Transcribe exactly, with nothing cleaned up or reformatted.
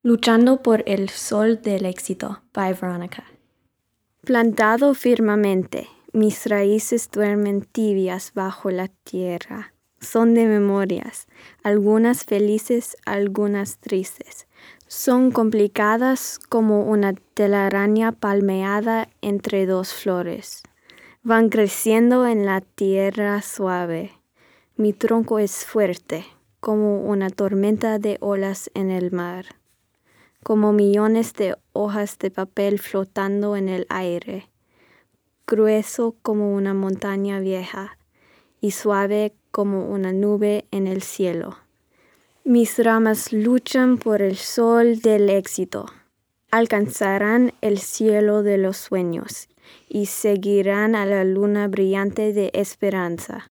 Luchando por el sol del éxito, by Veronica. Plantado firmemente, mis raíces duermen tibias bajo la tierra. Son de memorias, algunas felices, algunas tristes. Son complicadas como una telaraña palmeada entre dos flores. Van creciendo en la tierra suave. Mi tronco es fuerte, como una tormenta de olas en el mar. Como millones de hojas de papel flotando en el aire, grueso como una montaña vieja y suave como una nube en el cielo. Mis ramas luchan por el sol del éxito, alcanzarán el cielo de los sueños y seguirán a la luna brillante de esperanza.